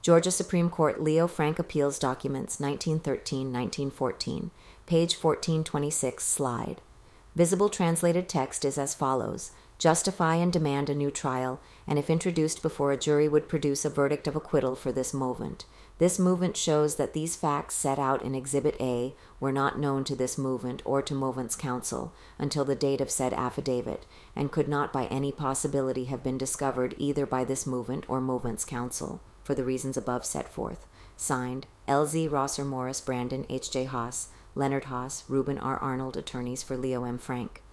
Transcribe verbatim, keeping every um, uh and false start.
Georgia Supreme Court Leo Frank Appeals Documents, nineteen thirteen to nineteen fourteen, page fourteen twenty-six, slide. Visible translated text is as follows: justify and demand a new trial, and if introduced before a jury would produce a verdict of acquittal for this movement. This movement shows that these facts set out in Exhibit A were not known to this movement or to movant's counsel until the date of said affidavit, and could not by any possibility have been discovered either by this movement or movant's counsel, for the reasons above set forth. Signed, L Z Rosser Morris, Brandon H J Haas, Leonard Haas, Reuben R. Arnold, attorneys for Leo M. Frank.